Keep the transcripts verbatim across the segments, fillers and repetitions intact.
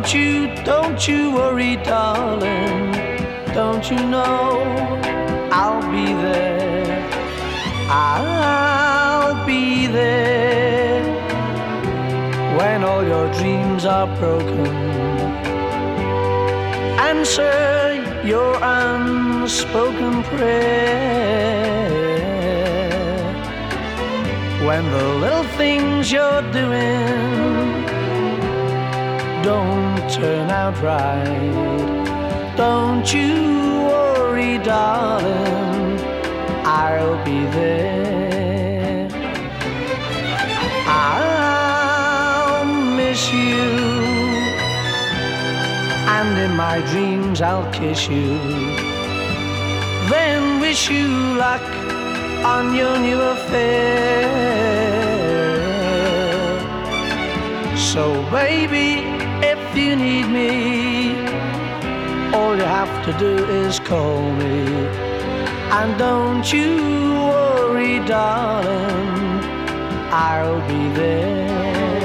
Don't you, don't you worry, darling. Don't you know I'll be there? I'll be there when all your dreams are broken. Answer your unspoken prayer when the little things you're doing don't turn out right. Don't you worry, darling, I'll be there. I'll miss you, and in my dreams I'll kiss you, then wish you luck on your new affair. So baby, if you need me, all you have to do is call me. And don't you worry, darling, I'll be there.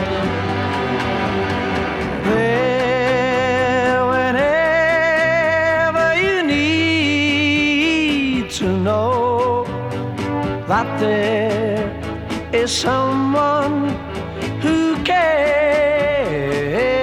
There whenever you need to know that there is someone who cares.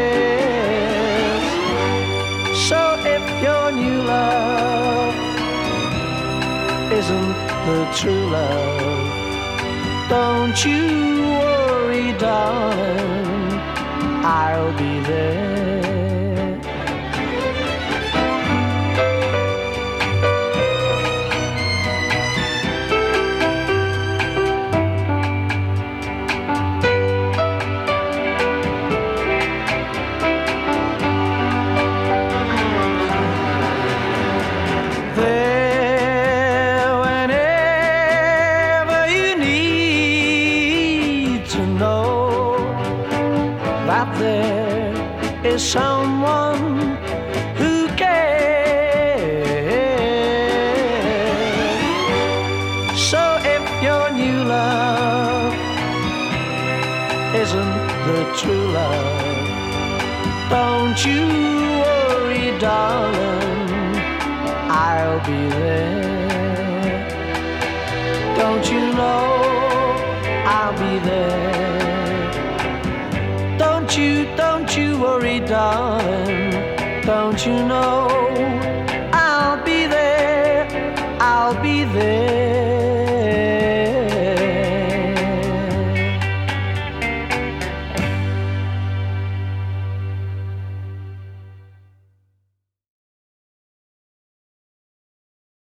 So if your new love isn't the true love, don't you worry, darling, I'll be there. That there is someone who cares. So if your new love isn't the true love, don't you worry, darling, I'll be there. Don't you know I'll be there? Don't you, don't you worry, darling, don't you know